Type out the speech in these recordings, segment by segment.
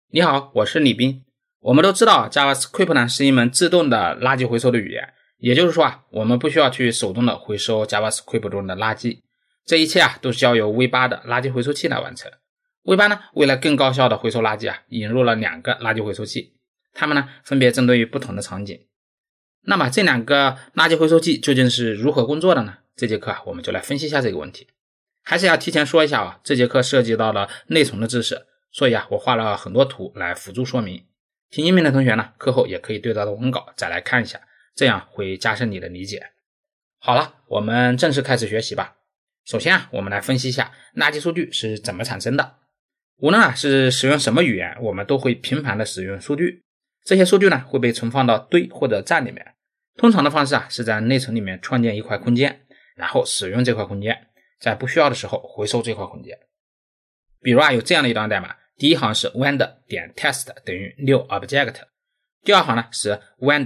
你好，我是李斌。我们都知道 JavaScript 呢是一门自动的垃圾回收的语言，也就是说我们不需要去手动的回收 JavaScript 中的垃圾，这一切都是交由 V8 的垃圾回收器来完成。V8 呢为了更高效的回收垃圾引入了2个垃圾回收器，它们呢分别针对于不同的场景。那么这2个垃圾回收器究竟是如何工作的呢？这节课我们就来分析一下这个问题。还是要提前说一下这节课涉及到了内存的知识，所以我画了很多图来辅助说明。听音频的同学呢，课后也可以对照的文稿再来看一下，这样会加深你的理解。好了，我们正式开始学习吧。首先我们来分析一下垃圾数据是怎么产生的。无论是使用什么语言，我们都会频繁的使用数据。这些数据呢会被存放到堆或者站里面。通常的方式是在内存里面创建一块空间，然后使用这块空间，在不需要的时候回收这块空间。比如有这样的一段代码，第一行是 wend.test 等于 new object， 第二行呢是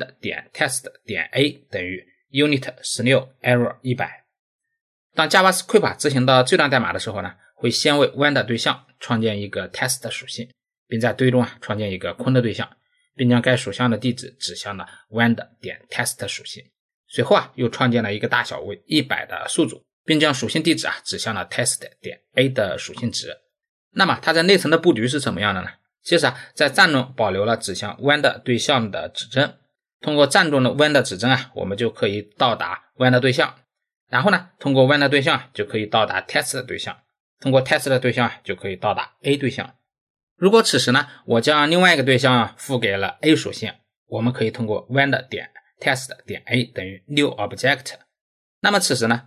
wend.test.a 等于 unit 16 error 100。当 JavaScript 执行到这段代码的时候呢，会先为 wend 对象创建一个 test 属性，并在堆中创建一个空的对象，并将该属性的地址指向了 wend.test 属性。随后又创建了一个大小为100的宿主，并将属性地址指向了 test.a 的属性值。那么它在内存的布局是什么样的呢？其实在站中保留了指向 wend 对象的指针，通过站中的 wend 指针我们就可以到达 wend 对象，然后呢通过 wend 对象就可以到达 test 的对象，通过 test 的对象就可以到达 a 对象。如果此时呢我将另外一个对象赋给了 a 属性，我们可以通过 wend.test.a 等于 new object。 那么此时呢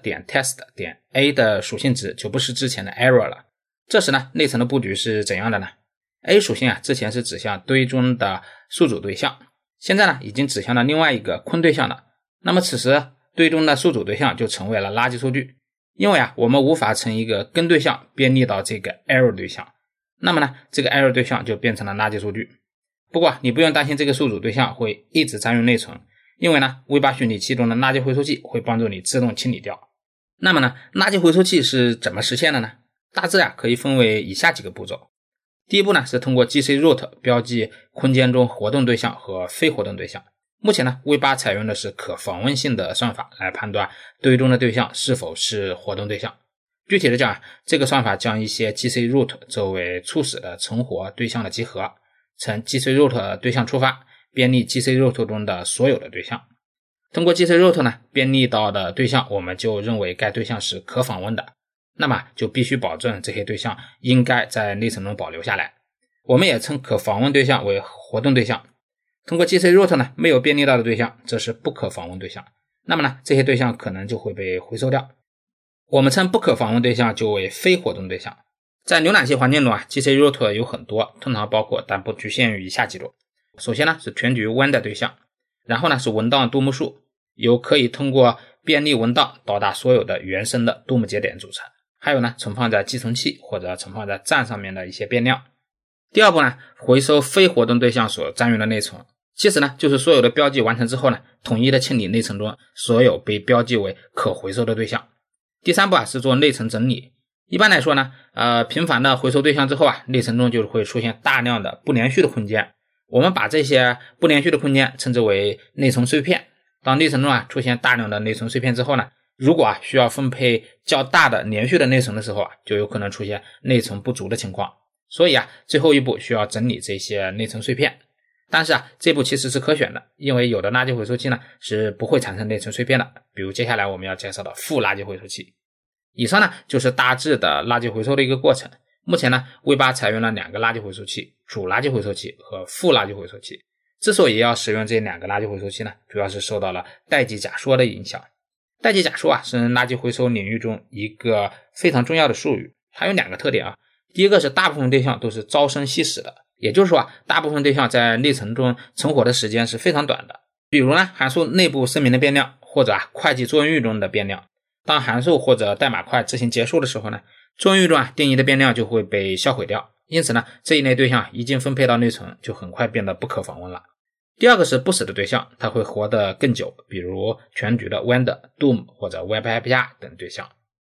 wend.test.a 的属性值就不是之前的 error 了。这时呢内存的布局是怎样的呢？ A 属性之前是指向堆中的宿主对象，现在呢已经指向了另外一个空对象了。那么此时堆中的宿主对象就成为了垃圾数据，因为我们无法从一个根对象编译到这个 error 对象，那么呢这个 error 对象就变成了垃圾数据。不过你不用担心这个宿主对象会一直占用内存，因为呢 V8 处理器中的垃圾回收器会帮助你自动清理掉。那么呢垃圾回收器是怎么实现的呢？大致可以分为以下几个步骤。第一步呢是通过 GCRoot 标记空间中活动对象和非活动对象。目前呢 V8 采用的是可访问性的算法来判断堆中的对象是否是活动对象。具体的讲这个算法将一些 GCRoot 作为初始的存活对象的集合，从 GCRoot 对象出发，编译 GCRoot 中的所有的对象。通过 GCRoot 呢编译到的对象，我们就认为该对象是可访问的，那么就必须保证这些对象应该在内存中保留下来。我们也称可访问对象为活动对象。通过 GCRoot 呢没有编译到的对象，这是不可访问对象，那么呢这些对象可能就会被回收掉。我们称不可访问对象就为非活动对象。在浏览器环境中GCRoot 有很多，通常包括但不局限于以下几种。首先呢是全局 wend 对象，然后呢是文档杜牧树，由可以通过便利文档到达所有的原生的杜牧节点组成。还有呢存放在寄存器或者存放在站上面的一些变量。第二步呢回收非活动对象所占用的内存，其实呢就是所有的标记完成之后呢统一的清理内存中所有被标记为可回收的对象。第三步是做内存整理。一般来说呢频繁的回收对象之后内存中就会出现大量的不连续的空间，我们把这些不连续的空间称之为内存碎片。当内存中出现大量的内存碎片之后呢，如果需要分配较大的连续的内存的时候就有可能出现内存不足的情况。所以最后一步需要整理这些内存碎片。但是这步其实是可选的，因为有的垃圾回收器呢是不会产生内存碎片的，比如接下来我们要介绍的负垃圾回收器。以上呢就是大致的垃圾回收的一个过程。目前呢 V8 采用了2个垃圾回收器，主垃圾回收器和负垃圾回收器。之所以要使用这2个垃圾回收器呢，主要是受到了代际假说的影响。代际假说是垃圾回收领域中一个非常重要的术语，它有2个特点第一个是大部分对象都是朝生夕死的，也就是说大部分对象在内存中存活的时间是非常短的。比如呢函数内部声明的变量，或者会计作用域中的变量。当函数或者代码块执行结束的时候呢，作用域中定义的变量就会被销毁掉，因此呢这一类对象一经分配到内存就很快变得不可访问了。第二个是不死的对象，它会活得更久，比如全局的 wend、doom 或者 web API 等对象。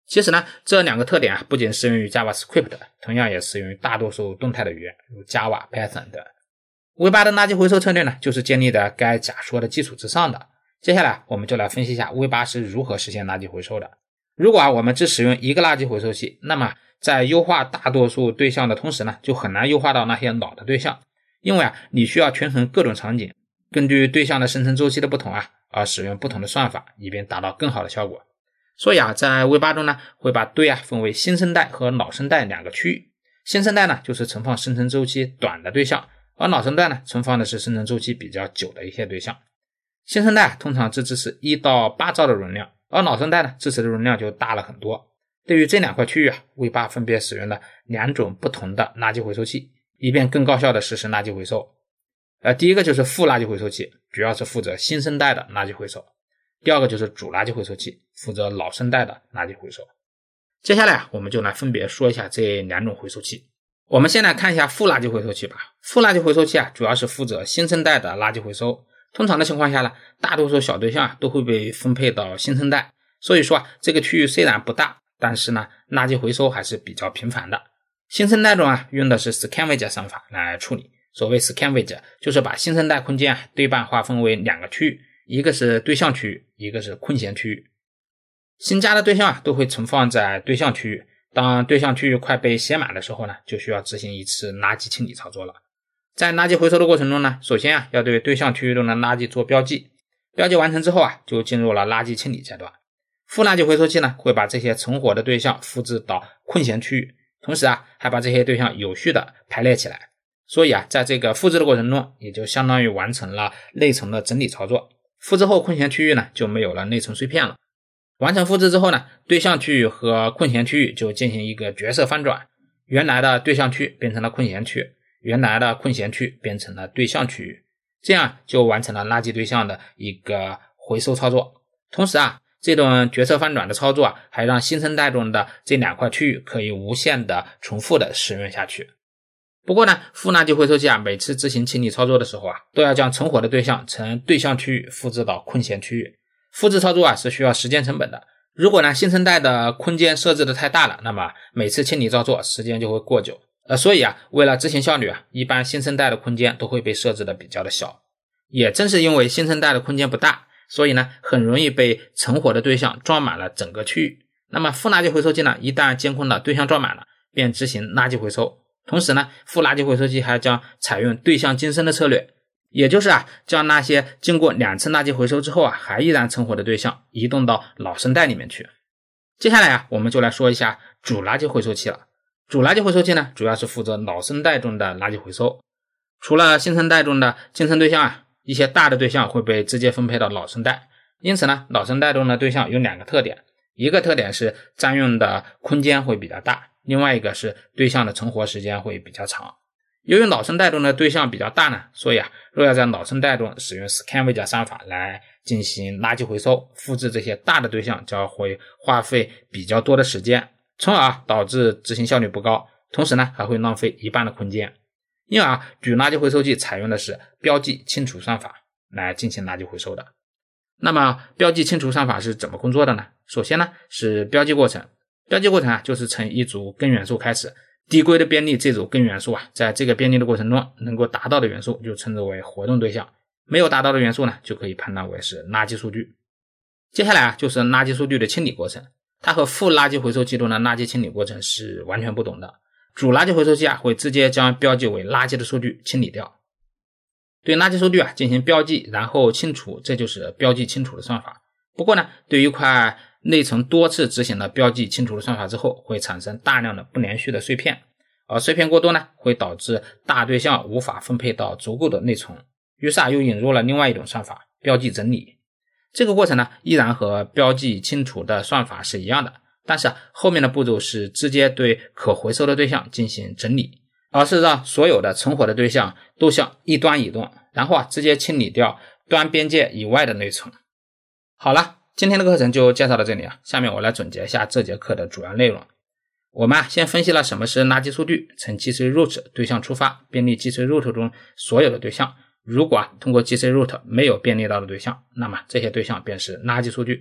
其实呢，这两个特点不仅适用于 JavaScript， 同样也适用于大多数动态的语言，如 Java、Python 等。V8 的垃圾回收策略呢，就是建立在该假说的基础之上的。接下来我们就来分析一下 V8 是如何实现垃圾回收的。如果我们只使用一个垃圾回收器，那么在优化大多数对象的同时呢，就很难优化到那些老的对象，因为你需要权衡各种场景，根据对象的生成周期的不同而使用不同的算法，以便达到更好的效果。所以在 V8 中呢，会把堆分为新生代和老生代两个区域。新生代呢，就是存放生成周期短的对象，而老生代呢，存放的是生成周期比较久的一些对象。新生代通常支持1到8兆的容量，而老生代呢，支持的容量就大了很多。对于这两块区域V8 分别使用了2种不同的垃圾回收器，以便更高效的实施垃圾回收。第一个就是副垃圾回收器，主要是负责新生代的垃圾回收。第二个就是主垃圾回收器，负责老生代的垃圾回收。接下来我们就来分别说一下这两种回收器。我们先来看一下副垃圾回收器吧。副垃圾回收器主要是负责新生代的垃圾回收。通常的情况下呢，大多数小对象都会被分配到新生代，所以说这个区域虽然不大，但是呢，垃圾回收还是比较频繁的。新生代中用的是 Scavenge 算法来处理。所谓 Scavenge 就是把新生代空间对半划分为两个区域，一个是对象区域，一个是困闲区域。新加的对象都会存放在对象区域，当对象区域快被写满的时候呢，就需要执行一次垃圾清理操作了。在垃圾回收的过程中呢，首先要对对象区域中的垃圾做标记，标记完成之后就进入了垃圾清理阶段。副垃圾回收器呢，会把这些存活的对象复制到困闲区域，同时还把这些对象有序的排列起来。所以在这个复制的过程中，也就相当于完成了内存的整理操作。复制后困闲区域呢，就没有了内存碎片了。完成复制之后呢，对象区域和困闲区域就进行一个角色翻转，原来的对象区变成了困闲区，原来的困闲区变成了对象区域，这样就完成了垃圾对象的一个回收操作。同时这种角色翻转的操作还让新生代中的这两块区域可以无限的重复的使用下去。不过呢，副垃圾回收器每次执行清理操作的时候都要将存活的对象从对象区域复制到困闲区域。复制操作是需要时间成本的。如果呢新生代的空间设置的太大了，那么每次清理操作时间就会过久。所以为了执行效率一般新生代的空间都会被设置的比较的小。也正是因为新生代的空间不大，所以呢很容易被存活的对象装满了整个区域。那么副垃圾回收器呢，一旦监控的对象装满了，便执行垃圾回收。同时呢，副垃圾回收器还将采用对象晋升的策略，也就是将那些经过2次垃圾回收之后还依然存活的对象移动到老生代里面去。接下来我们就来说一下主垃圾回收器了。主垃圾回收器呢，主要是负责老生代中的垃圾回收。除了新生代中的晋升对象一些大的对象会被直接分配到老生代。因此呢，老生代中的对象有2个特点，一个特点是占用的空间会比较大，另外一个是对象的存活时间会比较长。由于老生代中的对象比较大呢，所以若要在老生代中使用 Scavenge 算法来进行垃圾回收，复制这些大的对象就会花费比较多的时间，从而导致执行效率不高，同时呢还会浪费一半的空间。因而主垃圾回收器采用的是标记清除算法来进行垃圾回收的。那么标记清除算法是怎么工作的呢？首先呢是标记过程。标记过程就是从一组根元素开始，递归的便利这组根元素在这个便利的过程中能够达到的元素就称之为活动对象，没有达到的元素呢就可以判断为是垃圾数据。接下来就是垃圾数据的清理过程，它和副垃圾回收器中的垃圾清理过程是完全不同的。主垃圾回收器会直接将标记为垃圾的数据清理掉，对垃圾数据进行标记然后清除，这就是标记清除的算法。不过呢，对于一块内存多次执行了标记清除的算法之后，会产生大量的不连续的碎片，而碎片过多呢，会导致大对象无法分配到足够的内存。于是又引入了另外一种算法，标记整理。这个过程呢，依然和标记清除的算法是一样的，但是后面的步骤是直接对可回收的对象进行整理，而是让所有的存活的对象都向一端移动，然后直接清理掉端边界以外的内存。好了，今天的课程就介绍到这里下面我来总结一下这节课的主要内容。我们先分析了什么是垃圾数据，从 GCRoot 对象出发，便利 GCRoot 中所有的对象。如果通过 GCRoot 没有便利到的对象，那么这些对象便是垃圾数据。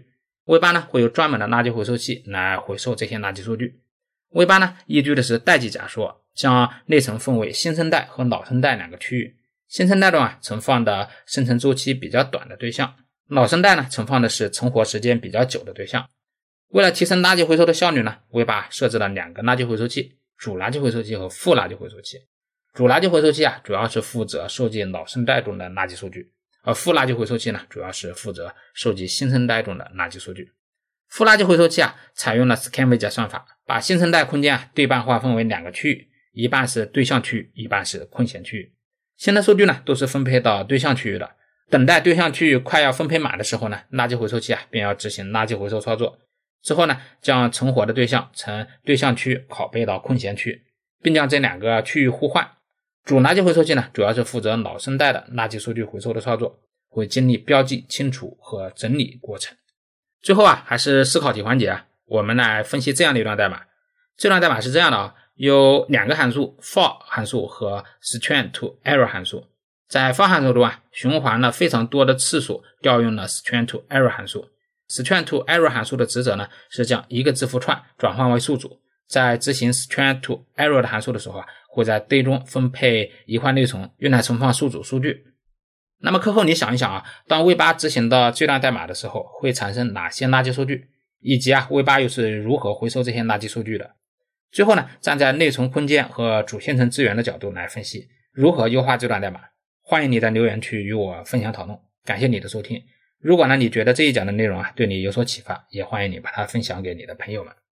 ，V8 呢会有专门的垃圾回收器来回收这些垃圾数据。V8 呢依据的是代际假说，将内存分为新生代和老生代两个区域。新生代中存放的生成周期比较短的对象，老生代呢存放的是存活时间比较久的对象。为了提升垃圾回收的效率呢， V8 设置了两个垃圾回收器，主垃圾回收器和副垃圾回收器。主垃圾回收器主要是负责收集老生代中的垃圾数据，而副垃圾回收器呢主要是负责收集新生代中的垃圾数据。副垃圾回收器采用了 Scan-Widget 算法，把新生代空间对半划分为两个区域，一半是对象区域，一半是空闲区域。新的数据呢都是分配到对象区域的，等待对象区域快要分配满的时候呢，垃圾回收器便要执行垃圾回收操作。之后呢，将存活的对象从对象区拷贝到空闲区，并将这两个区域互换。主垃圾回收器呢主要是负责老生代的垃圾数据回收的操作，会经历标记、清除和整理过程。最后还是思考题环节我们来分析这样的一段代码。这段代码是这样的有两个函数 for 函数和 string to error 函数。在 for 函数中循环了非常多的次数调用了 string to error 函数。string to error 函数的职责呢是将一个字符串转换为数组，在执行 string to error 的函数的时候会在堆中分配一块内存，用来存放数组数据。那么课后你想一想当 V8 执行的这段代码的时候会产生哪些垃圾数据，以及V8 又是如何回收这些垃圾数据的。最后呢，站在内存空间和主线程资源的角度来分析如何优化这段代码。欢迎你在留言区与我分享讨论，感谢你的收听。如果你觉得这一讲的内容对你有所启发，也欢迎你把它分享给你的朋友们。